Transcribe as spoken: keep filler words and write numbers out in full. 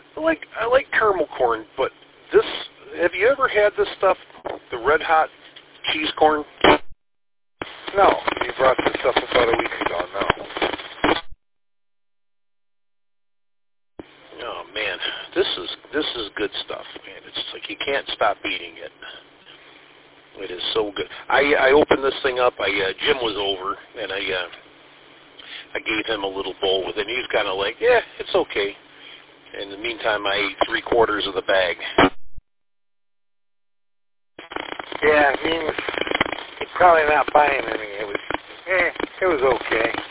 I like I like caramel corn, but this. Have you ever had this stuff? The red hot cheese corn? No, you brought this up about a week ago. No. Oh man, this is this is good stuff, man. It's like you can't stop eating it. It is so good. I I opened this thing up. I uh, Jim was over, and I uh, I gave him a little bowl with it. And he was kind of like, yeah, it's okay. In the meantime, I ate three quarters of the bag. Yeah, I mean, he's probably not buying any. It was, eh, it was okay.